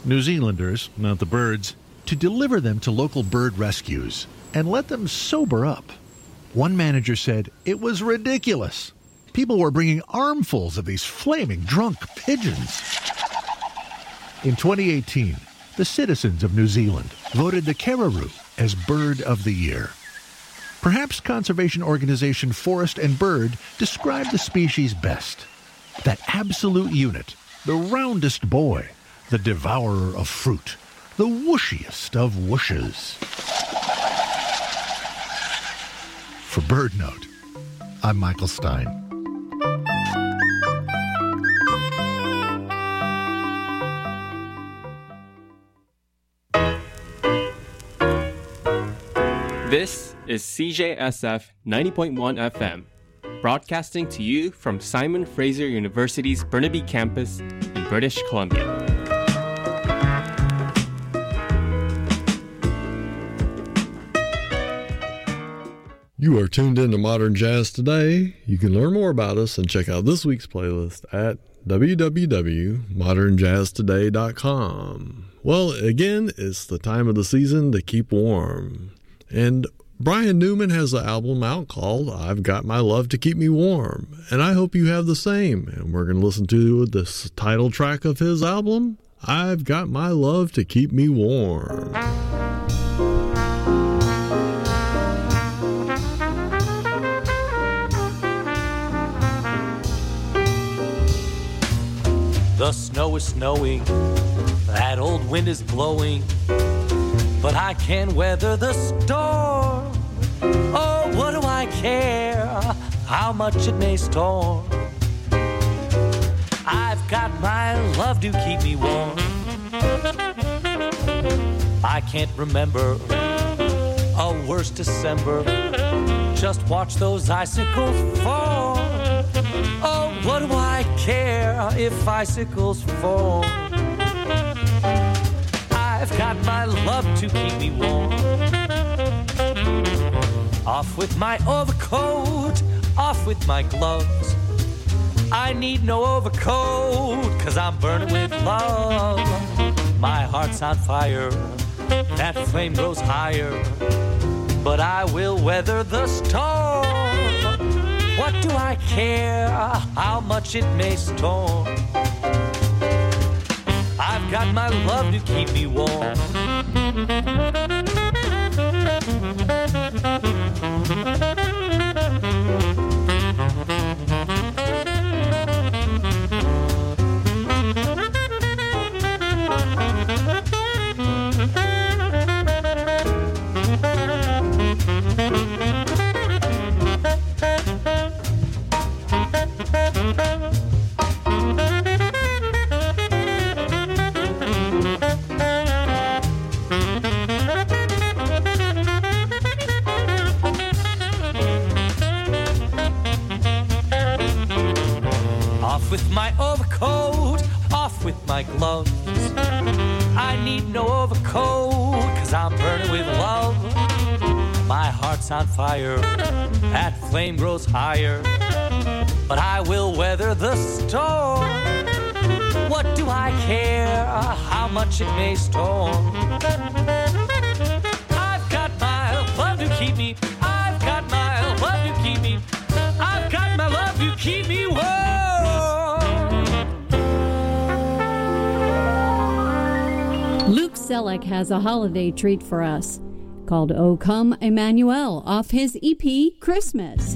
New Zealanders, not the birds, to deliver them to local bird rescues and let them sober up. One manager said it was ridiculous. People were bringing armfuls of these flaming drunk pigeons. In 2018, the citizens of New Zealand voted the Kararoo as Bird of the Year. Perhaps conservation organization Forest and Bird described the species best. That absolute unit, the roundest boy, the devourer of fruit, the whooshiest of whooshes. For BirdNote, I'm Michael Stein. This is CJSF 90.1 FM, broadcasting to you from Simon Fraser University's Burnaby campus in British Columbia. You are tuned in to Modern Jazz Today. You can learn more about us and check out this week's playlist at www.modernjazztoday.com. Well, again, it's the time of the season to keep warm. And Brian Newman has an album out called I've Got My Love to Keep Me Warm. And I hope you have the same. And we're going to listen to this title track of his album, I've Got My Love to Keep Me Warm. The snow is snowing, that old wind is blowing, but I can weather the storm. Oh, what do I care how much it may storm? I've got my love to keep me warm. I can't remember a worse December. Just watch those icicles fall. Oh, what do I care if icicles fall? I've got my love to keep me warm. Off with my overcoat, off with my gloves. I need no overcoat, 'cause I'm burning with love. My heart's on fire, that flame grows higher, but I will weather the storm. What do I care how much it may storm? I've got my love to keep me warm. With my overcoat, off with my gloves. I need no overcoat, 'cause I'm burning with love. My heart's on fire, that flame grows higher, but I will weather the storm. What do I care how much it may storm? I've got my love to keep me, I've got my love to keep me, I've got my love to keep me warm. Luke Selleck has a holiday treat for us called O Come Emmanuel off his EP Christmas.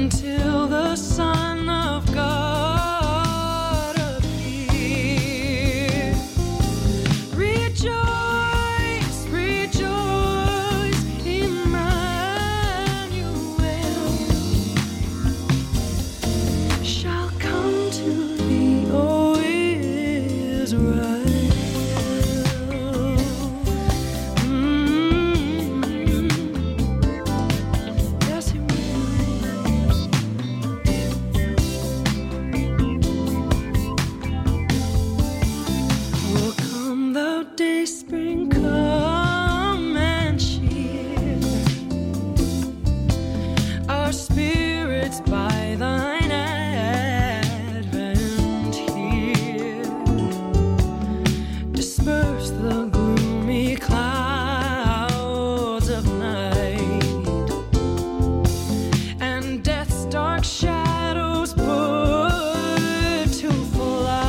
until the Son of God appear. Rejoice, rejoice, Emmanuel shall come to thee, O Israel. Spring, come and cheer our spirits by thine advent here. Disperse the gloomy clouds of night, and death's dark shadows put to flight.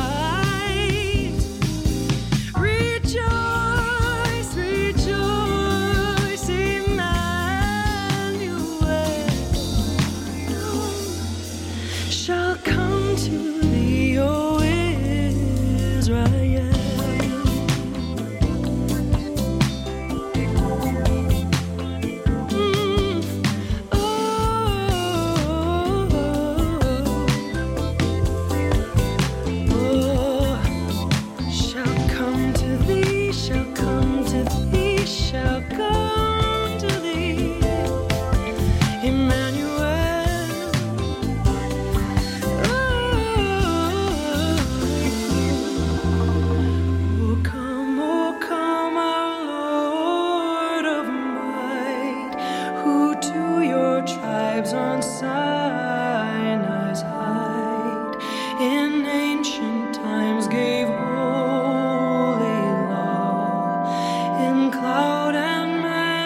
On Sinai's height, in ancient times gave holy law, in cloud and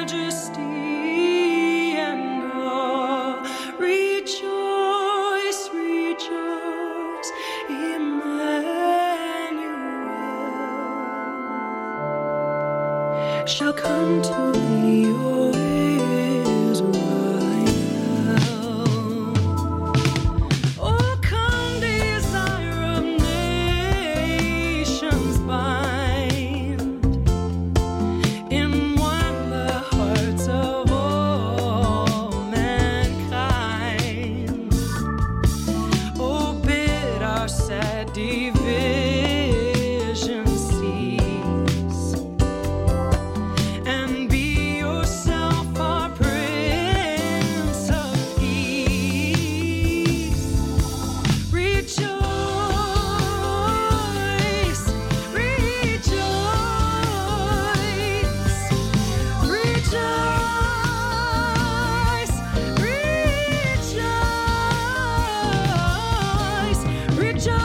majesty and awe. Rejoice, rejoice, Emmanuel shall come to thee, O Israel. Division cease, and be yourself our Prince of Peace. Rejoice, rejoice, rejoice, rejoice, rejoice.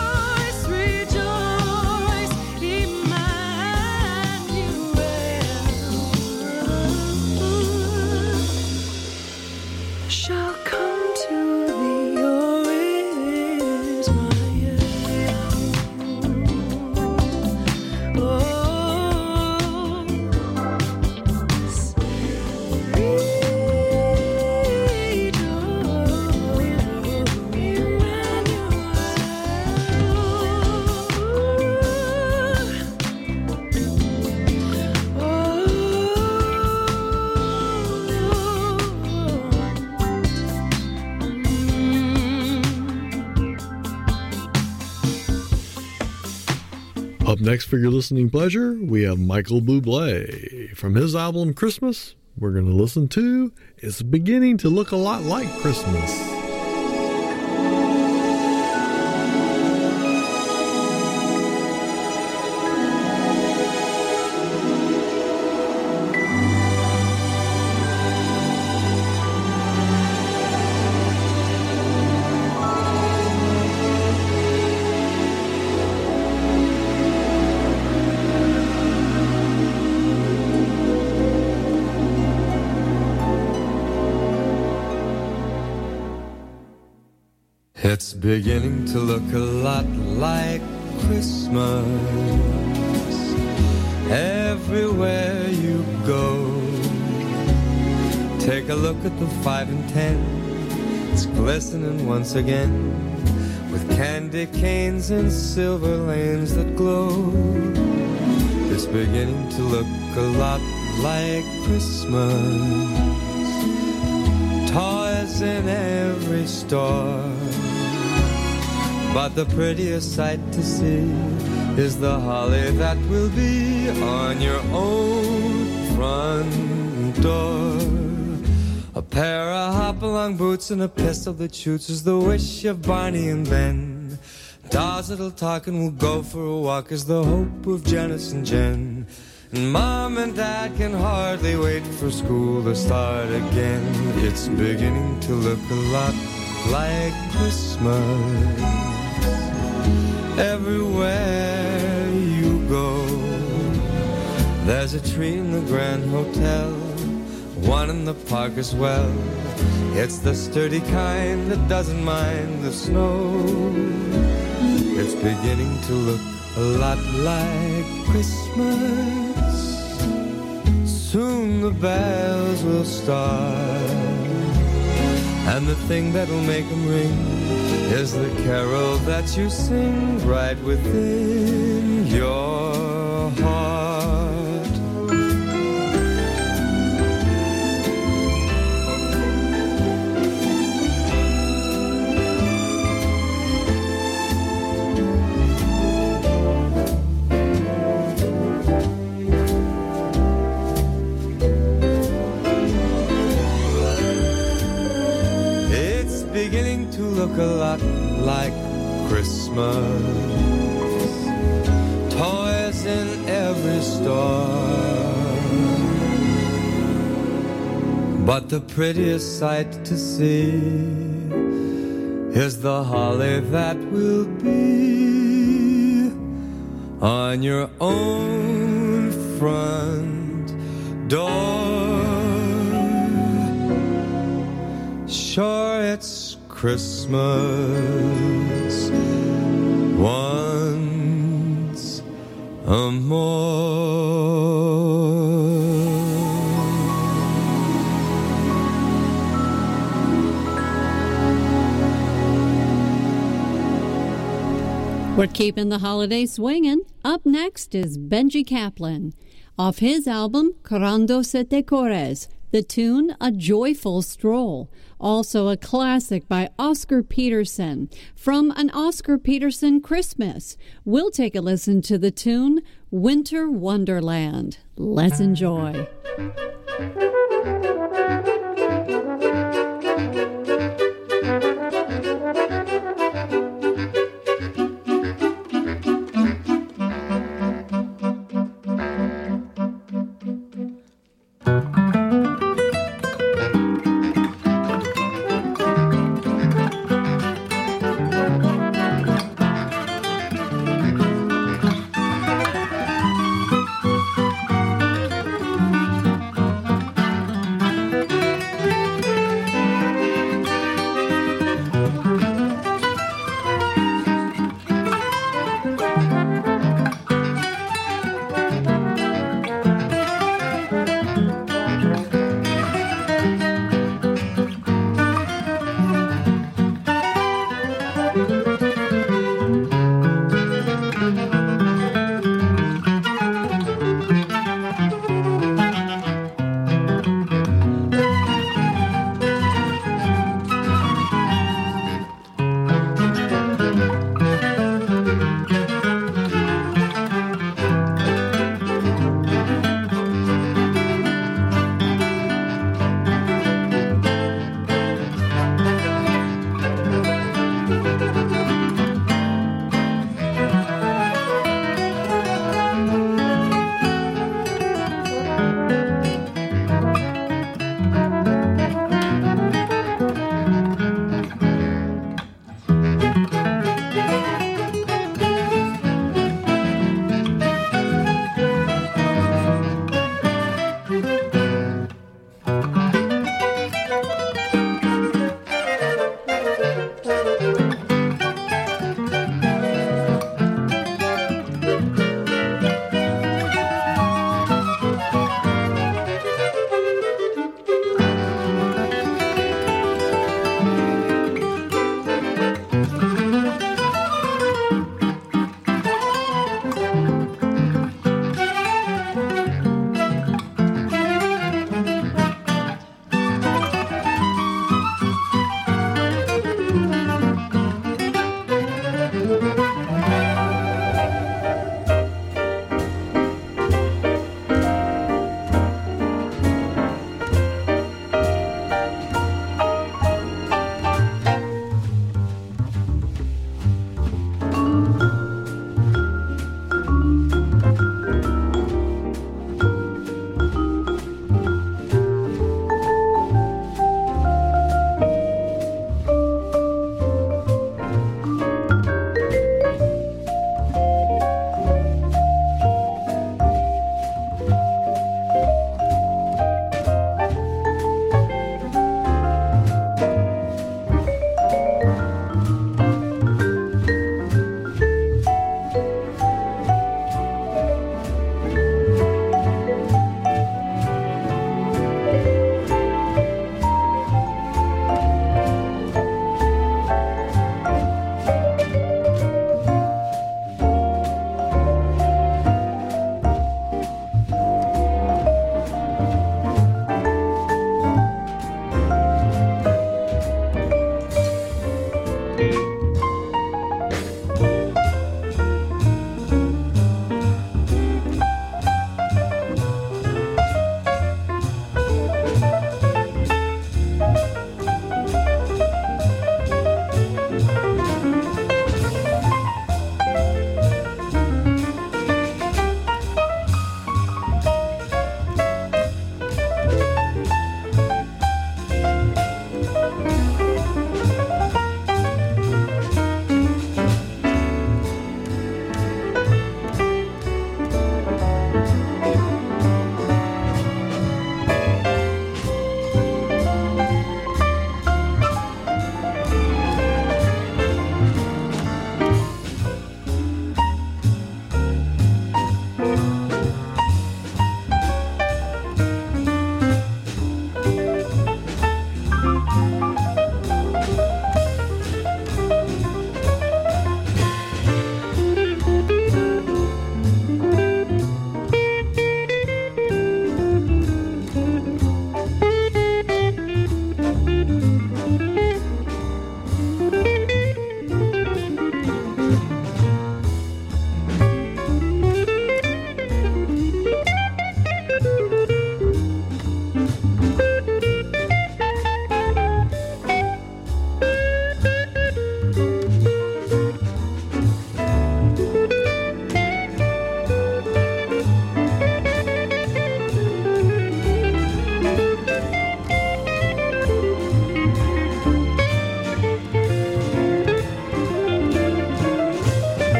Up next for your listening pleasure, we have Michael Bublé. From his album Christmas, we're going to listen to It's Beginning to Look a Lot Like Christmas. It's beginning to look a lot like Christmas everywhere you go. Take a look at the 5 and 10 It's glistening once again with candy canes and silver lanes that glow. It's beginning to look a lot like Christmas. Toys in every store, but the prettiest sight to see is the holly that will be on your own front door. A pair of hop-along boots and a pistol that shoots is the wish of Barney and Ben. Dolls that'll talk and will go for a walk is the hope of Janice and Jen. And Mom and Dad can hardly wait for school to start again. It's beginning to look a lot like Christmas. Everywhere you go, there's a tree in the Grand Hotel, one in the park as well. It's the sturdy kind that doesn't mind the snow. It's beginning to look a lot like Christmas. Soon the bells will start, and the thing that'll make them ring is the carol that you sing right within your heart. Beginning to look a lot like Christmas. Toys in every store, but the prettiest sight to see is the holly that will be on your own front door. Sure, it's Christmas once more. We're keeping the holiday swinging. Up next is Benji Kaplan. Off his album, Correndo Sette Cores, the tune, A Joyful Stroll. Also a classic by Oscar Peterson. From an Oscar Peterson Christmas, we'll take a listen to the tune, Winter Wonderland. Let's enjoy.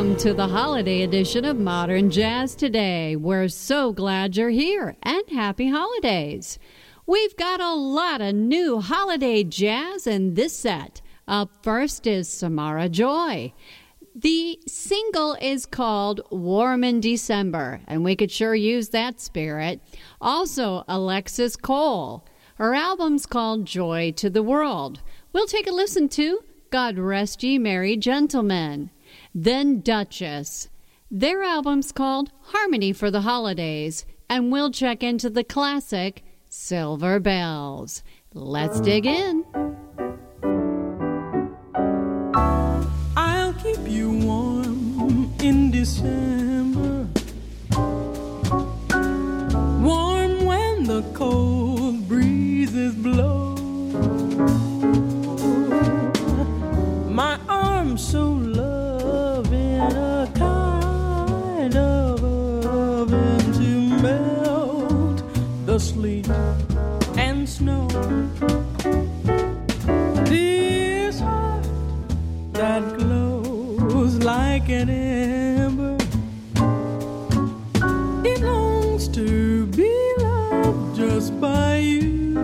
Welcome to the holiday edition of Modern Jazz Today. We're so glad you're here, and happy holidays. We've got a lot of new holiday jazz in this set. Up first is Samara Joy. The single is called Warm in December, and we could sure use that spirit. Also, Alexis Cole. Her album's called Joy to the World. We'll take a listen to God Rest Ye Merry Gentlemen. Then Duchess. Their album's called Harmony for the Holidays, and we'll check into the classic Silver Bells. Let's dig in. I'll keep you warm in December, warm when the cold breezes blow. My arms so loving, a kind of oven to melt the sleet and snow. This heart that glows like an ember, it longs to be loved just by you.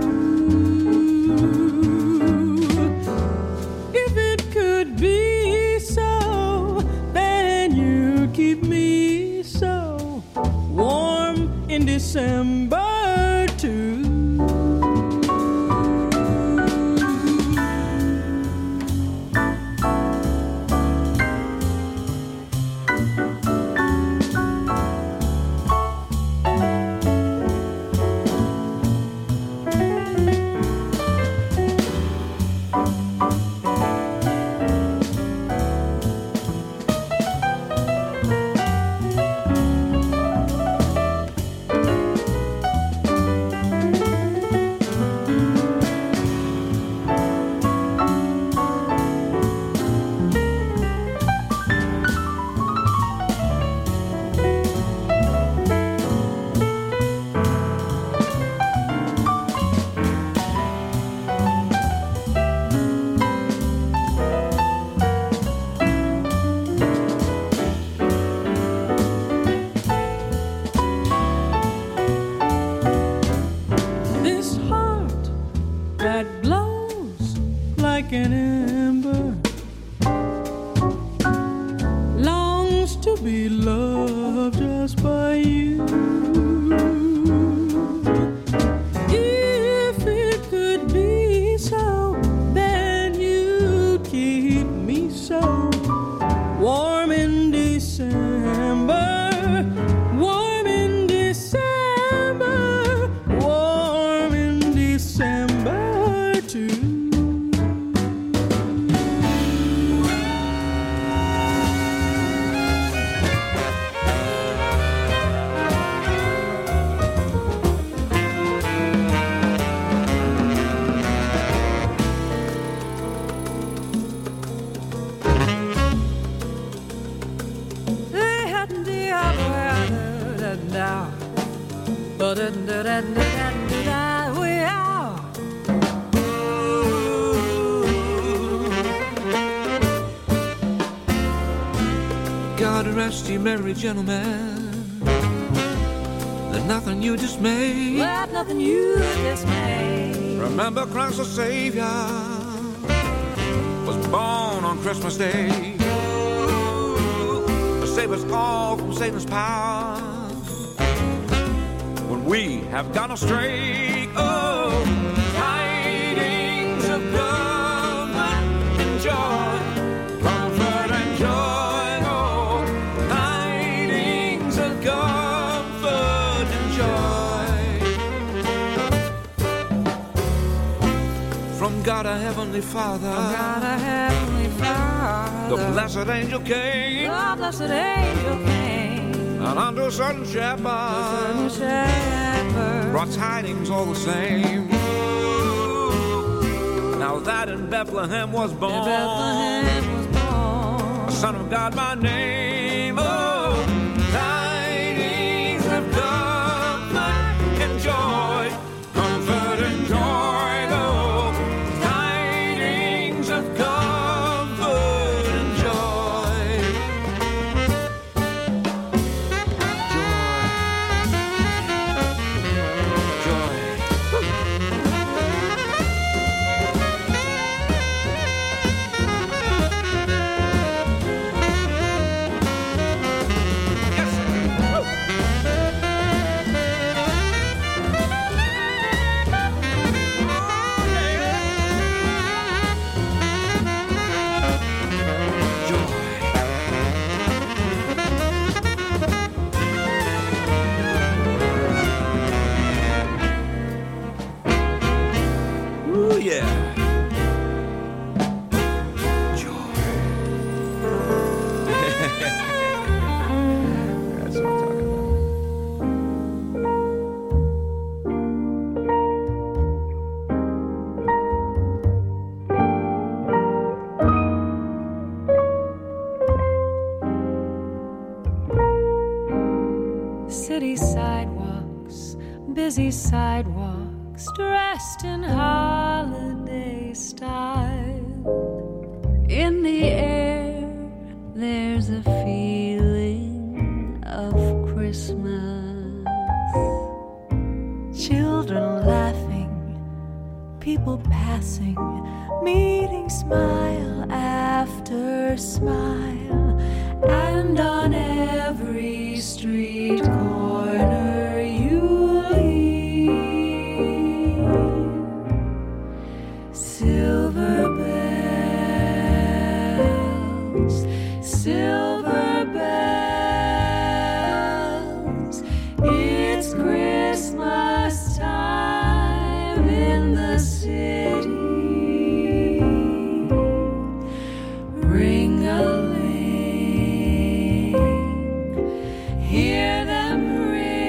If it could be so, then you keep me so warm in December too. God rest ye merry gentlemen, let nothing you dismay. Let nothing you dismay. Remember Christ the Savior was born on Christmas Day to save us all from Satan's power when we have gone astray. Oh, tidings of comfort and joy, comfort and joy. Oh, tidings of comfort and joy from God our Heavenly Father. God our Heavenly Father. The blessed angel came. The blessed angel came. And unto a certain shepherd, brought tidings all the same. Now that in Bethlehem was born, a son of God by name. Oh, tidings of comfort and joy, comfort and joy. Oh, tidings of comfort and joy busy sidewalks dressed in holiday style. In the air, there's a feeling of Christmas. Children laughing, people passing, meeting smile after smile, and on every street corner you'll hear silver bells, silver bells. It's Christmas time in the city. Ring-a-ling, hear them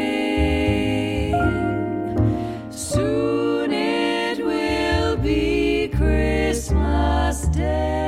ring. Soon it will be Christmas Day.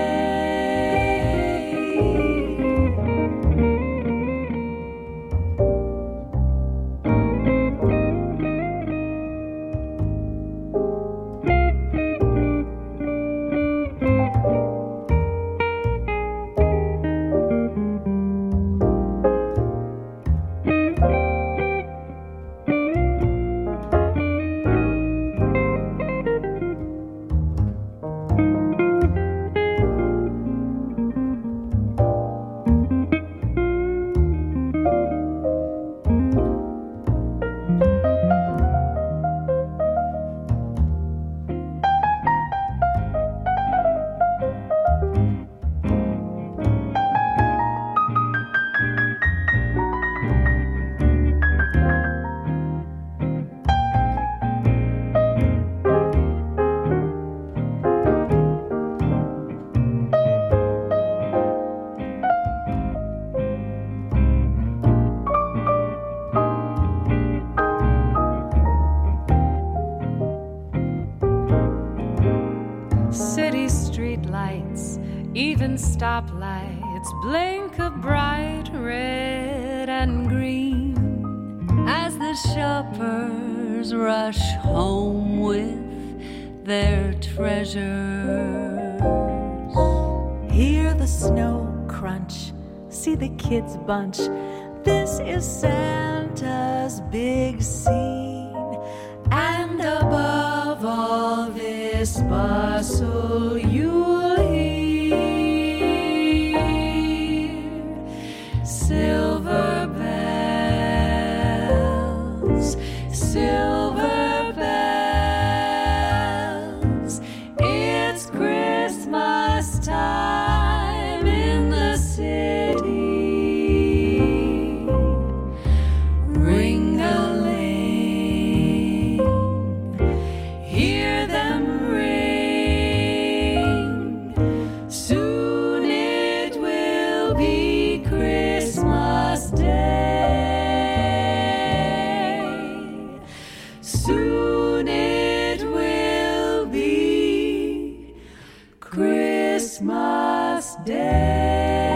City street lights, even stoplights, blink a bright red and green as the shoppers rush home with their treasures. Hear the snow crunch, see the kids bunch. This is Santa's big scene, and above all this bustle you'll hear silver bells, silver bells. It's Christmas time in the city. Ring-a-ling, hear them ring. Soon it will be Christmas Day. Soon it will be Christmas Day.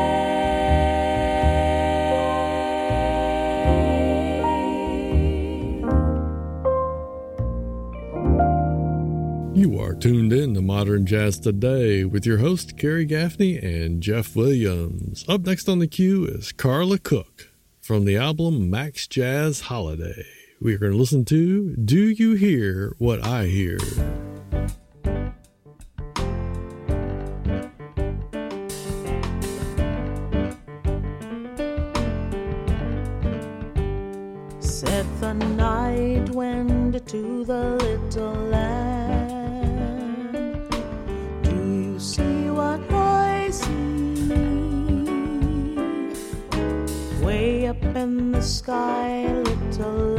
You are tuned in to Modern Jazz Today with your host, Gary Gaffney and Jeff Williams. Up next on the queue is Carla Cook from the album Max Jazz Holiday. We are going to listen to Do You Hear What I Hear? Said the night went to the little land. Do you see what I see? Way up in the sky, little